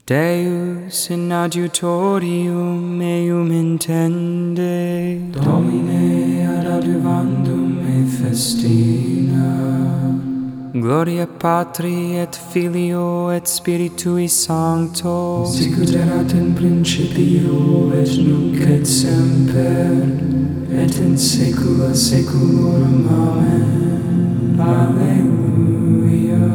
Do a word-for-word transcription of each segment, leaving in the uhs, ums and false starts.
Deus in adiutorium meum intende, Domine ad adjuvandum me festina. Gloria Patri et Filio et Spiritui Sancto, sicut erat in principio et nunc et semper et in saecula saeculorum. Amen. Alleluia.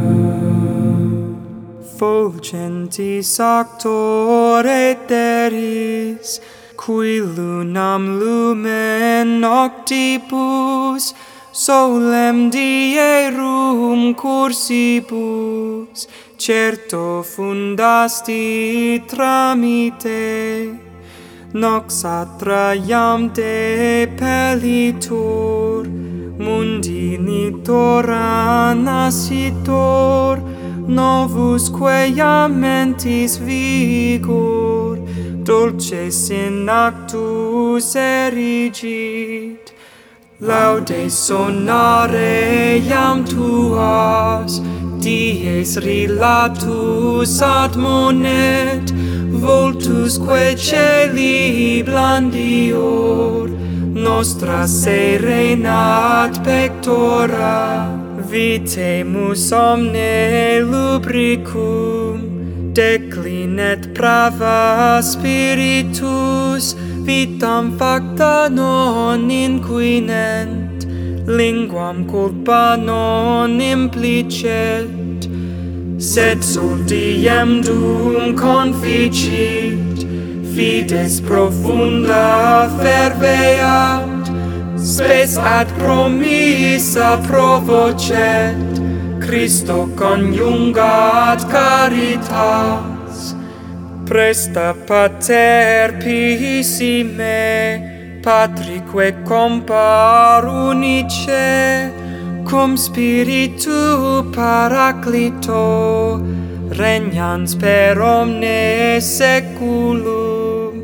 Fulgentis actor aeteris, qui lunam lumen noctibus, solem dierum cursibus, certo fundasti tramite, nox atraiamte pellitur, mundi litora nascitor, novus quea mentis vigor, dulces in actus erigit, laude sonare iam tuas, dies rilatus admonet, voltus quae celi blandior, nostra serenat pectora, vitemus omne lubricum, declinet prava spiritus, vitam facta non inquinent, linguam culpa non implicet, sed soltiem dum conficit, fides profunda ferveat, spes ad promissa provocet, Christo coniungat caritas. Presta pater pissime, Patrique compar unice, cum spiritu paraclito, regnans per omne saeculum.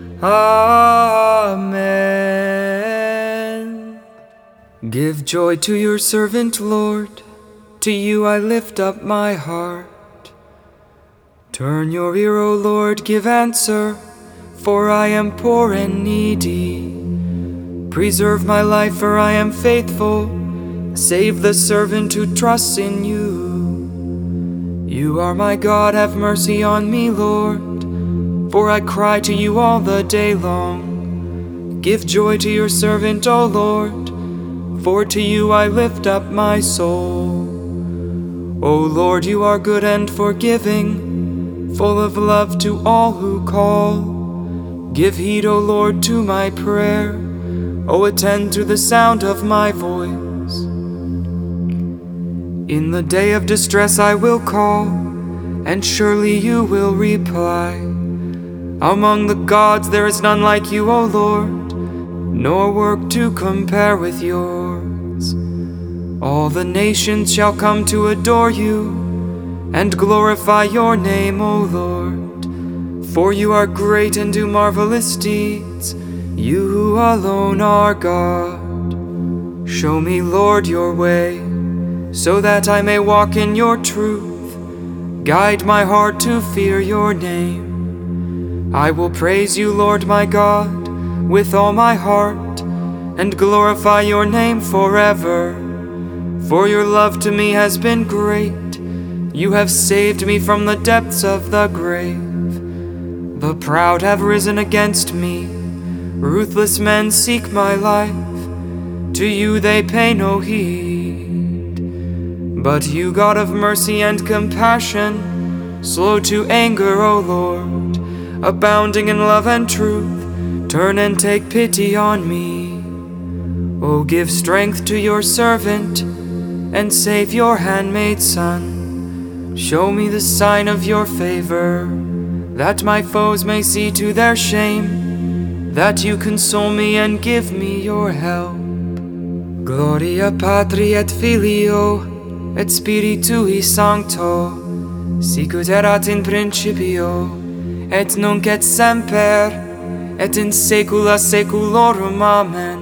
Amen. Give joy to your servant, Lord. To you I lift up my heart. Turn your ear, O Lord, give answer, for I am poor and needy. Preserve my life, for I am faithful. Save the servant who trusts in you. You are my God, have mercy on me, Lord, for I cry to you all the day long. Give joy to your servant, O Lord, for to you I lift up my soul. O Lord, you are good and forgiving, full of love to all who call. Give heed, O Lord, to my prayer. O attend to the sound of my voice. In the day of distress I will call, and surely you will reply. Among the gods there is none like you, O Lord, nor work to compare with yours. All the nations shall come to adore you, and glorify your name, O Lord. For you are great and do marvelous deeds, you who alone are God. Show me, Lord, your way, so that I may walk in your truth. Guide my heart to fear your name. I will praise you, Lord my God, with all my heart, and glorify your name forever. For your love to me has been great. You have saved me from the depths of the grave. The proud have risen against me. Ruthless men seek my life. To you they pay no heed. But you, God of mercy and compassion, slow to anger, O Lord, abounding in love and truth, turn and take pity on me. O give strength to your servant, and save your handmaid's son. Show me the sign of your favor, that my foes may see to their shame, that you console me and give me your help. Gloria Patri et Filio et Spiritui Sancto, sicut erat in principio, et nunc et semper, et in saecula saeculorum. Amen.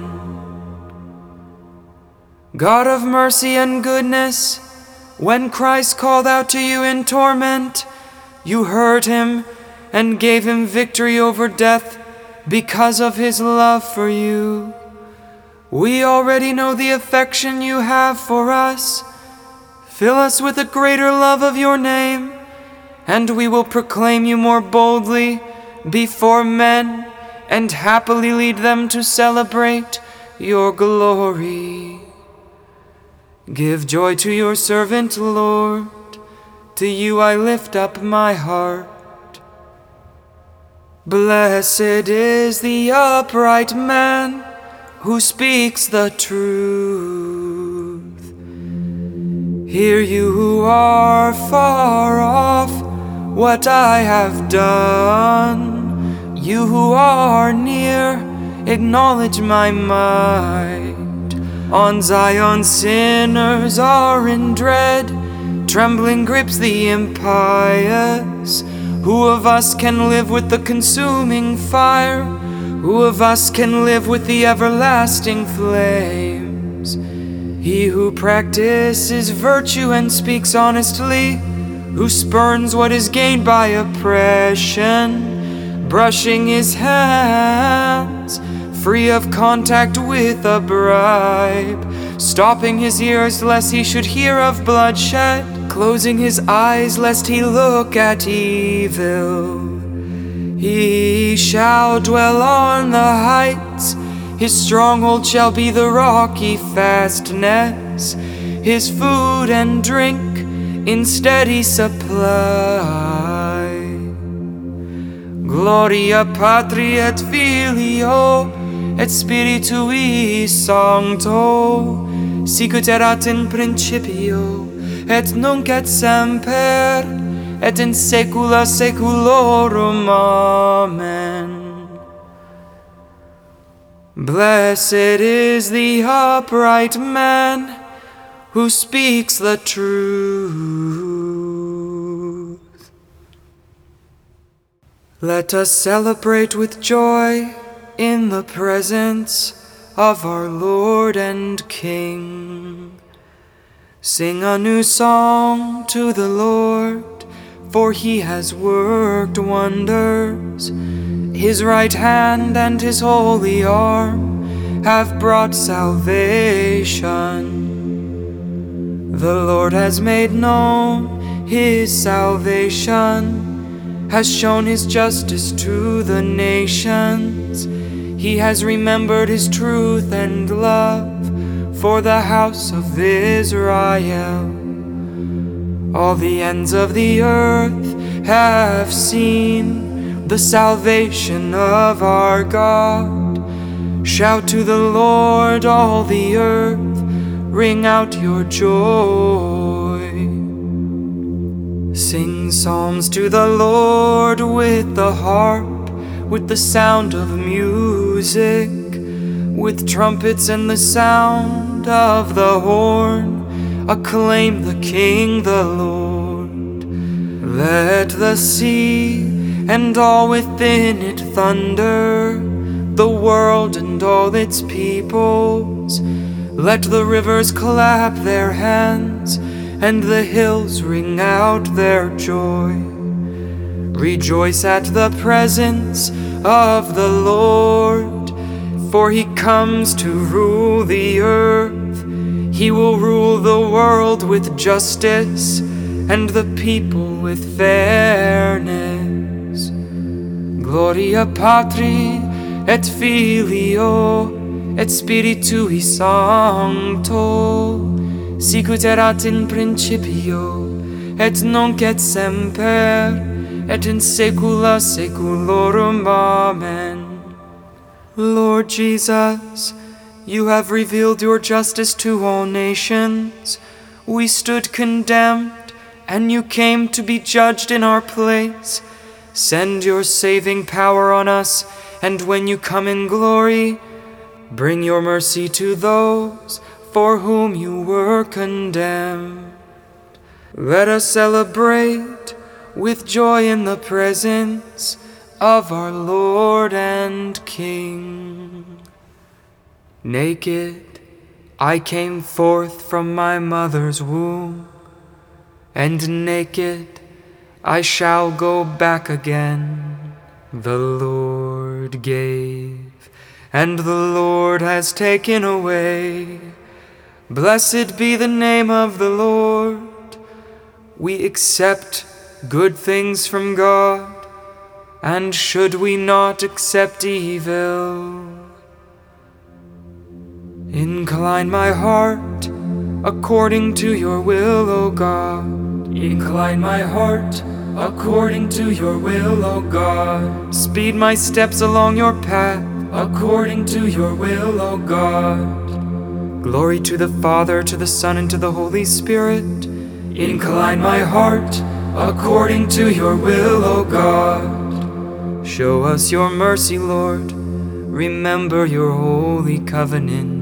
God of mercy and goodness, when Christ called out to you in torment, You heard him and gave him victory over death because of his love for you. We already know the affection you have for us. Fill us with a greater love of your name, and we will proclaim you more boldly before men and happily lead them to celebrate your glory. Give joy to your servant, Lord. To you I lift up my heart. Blessed is the upright man who speaks the truth. Hear you who are far off what I have done. You who are near, acknowledge my might. On Zion sinners are in dread, trembling grips the impious. Who of us can live with the consuming fire? Who of us can live with the everlasting flames? He who practices virtue and speaks honestly, who spurns what is gained by oppression, brushing his hands, free of contact with a bribe, stopping his ears lest he should hear of bloodshed, closing his eyes lest he look at evil. He shall dwell on the heights, his stronghold shall be the rocky fastness, his food and drink in steady supply. Gloria Patri et Filio et Spiritui Sancto, sicut erat in principio, et nunc et semper, et in saecula saeculorum. Amen. Blessed is the upright man who speaks the truth. Let us celebrate with joy in the presence of our Lord and King. Sing a new song to the Lord, for he has worked wonders. His right hand and his holy arm have brought salvation. The Lord has made known his salvation, has shown his justice to the nations. He has remembered his truth and love for the house of Israel. All the ends of the earth have seen the salvation of our God. Shout to the Lord, all the earth, ring out your joy. Sing psalms to the Lord with the harp, with the sound of music, with trumpets and the sound of the horn. Acclaim the King, the Lord. Let the sea and all within it thunder, the world and all its peoples. Let the rivers clap their hands, and the hills ring out their joy. Rejoice at the presence of the Lord, for he comes to rule the earth. He will rule the world with justice, and the people with fairness. Gloria Patri et Filio et Spiritui Sancto, sicut erat in principio, et nunc et semper, et in saecula saeculorum. Amen. Lord Jesus, you have revealed your justice to all nations. We stood condemned, and you came to be judged in our place. Send your saving power on us, and when you come in glory, bring your mercy to those for whom you were condemned. Let us celebrate with joy in the presence of our Lord and King. Naked I came forth from my mother's womb, and naked I shall go back again. The Lord gave, and the Lord has taken away. Blessed be the name of the Lord. We accept good things from God, and should we not accept evil? Incline my heart according to your will, O God. Incline my heart according to your will, O God. Speed my steps along your path according to your will, O God. Glory to the Father, to the Son, and to the Holy Spirit. Incline my heart according to your will, O God. Show us your mercy, Lord. Remember your holy covenant.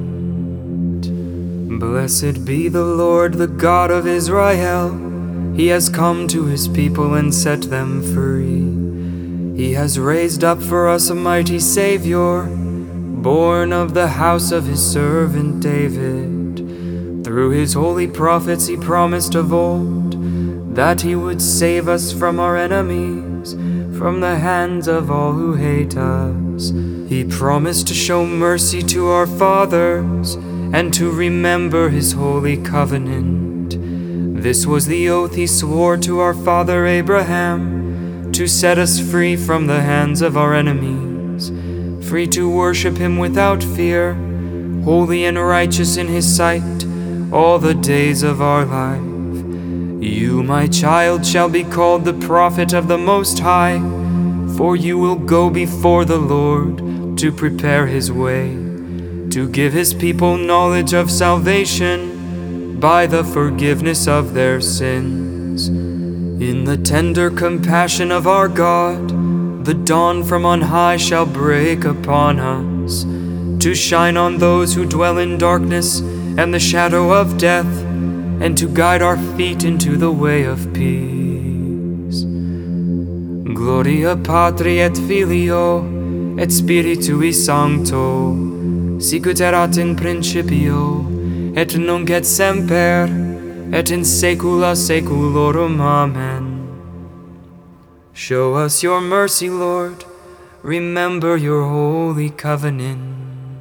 Blessed be the Lord, the God of Israel. He has come to his people and set them free. He has raised up for us a mighty Savior, born of the house of his servant David. Through his holy prophets he promised of old that he would save us from our enemies, from the hands of all who hate us. He promised to show mercy to our fathers and to remember his holy covenant. This was the oath he swore to our father Abraham, to set us free from the hands of our enemies, free to worship him without fear, holy and righteous in his sight all the days of our life. You, my child, shall be called the prophet of the Most High, for you will go before the Lord to prepare his way, to give his people knowledge of salvation by the forgiveness of their sins. In the tender compassion of our God, the dawn from on high shall break upon us, to shine on those who dwell in darkness and the shadow of death, and to guide our feet into the way of peace. Gloria Patri et Filio et Spiritui Sancto, sicut erat in principio, et nunc et semper, et in saecula saeculorum. Amen. Show us your mercy, Lord. Remember your holy covenant.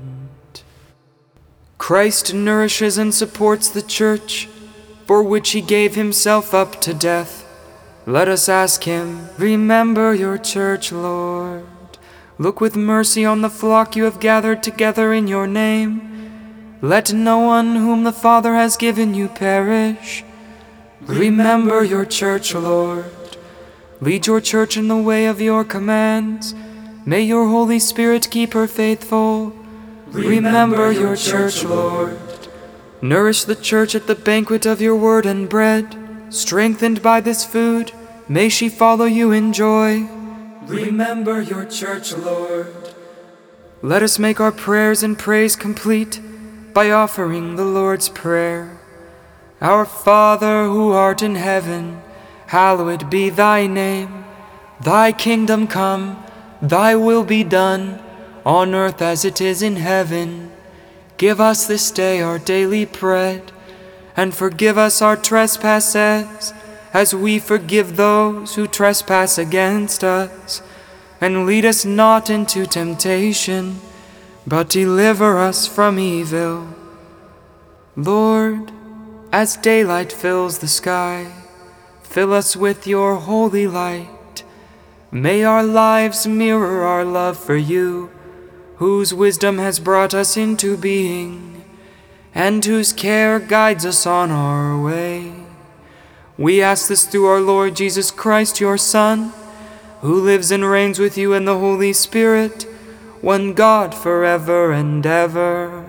Christ nourishes and supports the church, for which he gave himself up to death. Let us ask him, remember your church, Lord. Look with mercy on the flock you have gathered together in your name. Let no one whom the Father has given you perish. Remember your church, Lord. Lead your church in the way of your commands. May your Holy Spirit keep her faithful. Remember your church, Lord. Nourish the church at the banquet of your word and bread. Strengthened by this food, may she follow you in joy. Remember your church, Lord. Let us make our prayers and praise complete by offering the Lord's Prayer. Our Father, who art in heaven, hallowed be thy name. Thy kingdom come, thy will be done, on earth as it is in heaven. Give us this day our daily bread, and forgive us our trespasses, as we forgive those who trespass against us. And lead us not into temptation, but deliver us from evil. Lord, as daylight fills the sky, fill us with your holy light. May our lives mirror our love for you, whose wisdom has brought us into being, and whose care guides us on our way. We ask this through our Lord Jesus Christ, your Son, who lives and reigns with you in the Holy Spirit, one God forever and ever.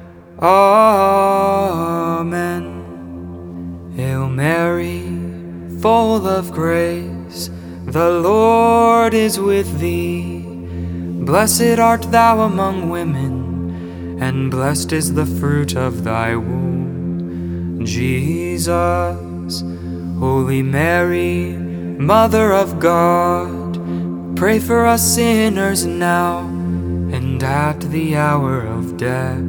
Amen. Hail Mary, full of grace, the Lord is with thee. Blessed art thou among women, and blessed is the fruit of thy womb, Jesus. Holy Mary, Mother of God, pray for us sinners now and at the hour of death.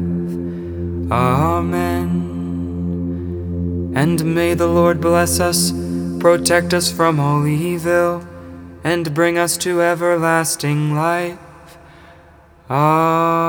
Amen. And may the Lord bless us, protect us from all evil, and bring us to everlasting life. Amen.